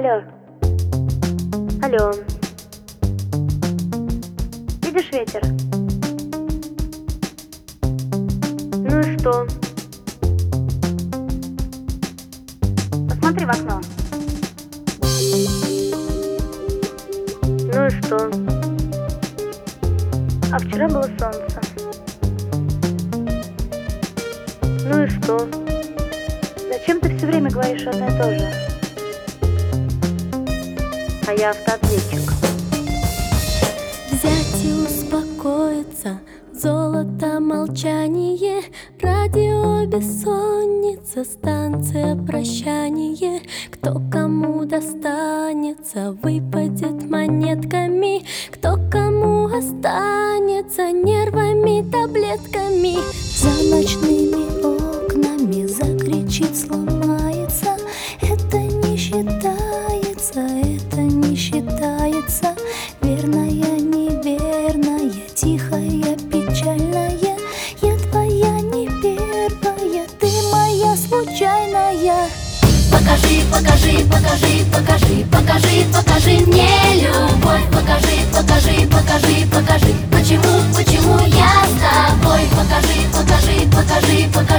Алло. Алло. Видишь ветер? Ну и что? Посмотри в окно. Ну и что? А вчера было солнце. Ну и что? Зачем ты все время говоришь одно и то же? А я автоответчик. Взять и успокоиться, золото молчание, радио бессонница, станция прощание. Кто кому достанется, выпадет монетками, кто кому останется, нервами, таблетками. За ночными окнами закричит, сломается. Это не считается, это не считается. Верная, неверная, тихая, печальная. Я твоя не первая, ты моя случайная. Покажи, покажи, покажи, покажи, покажи, покажи мне любовь. Покажи, покажи, покажи, покажи, почему я с тобой. Покажи, покажи, покажи, покажи.